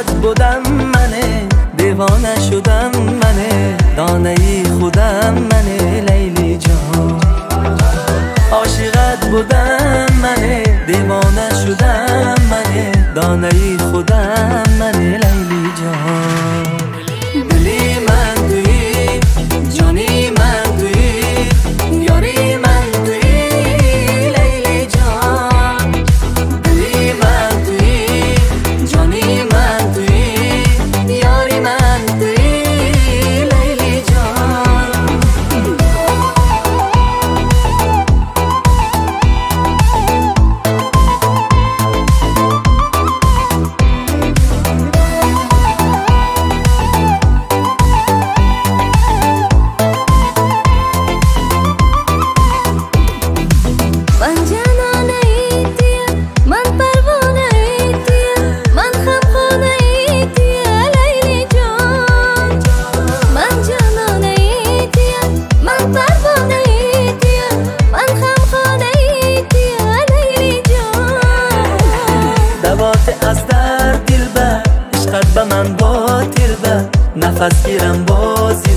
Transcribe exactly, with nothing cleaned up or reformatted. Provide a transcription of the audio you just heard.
عاشقت بودم منه، دیوانه شدم منه، دانه ای خودم منه لیلی جان. عاشقت بودم منه، دیوانه شدم منه، دانه ای خودم منه لیلی جان. دلی من تویی، جانی من تویی، یاری من تویی لیلی جان. دلی من تویی، جانی من تویی، یاری من تویی لیلی جان. از در دل بر عشقت به من باطل بر، نفس گیرم بازی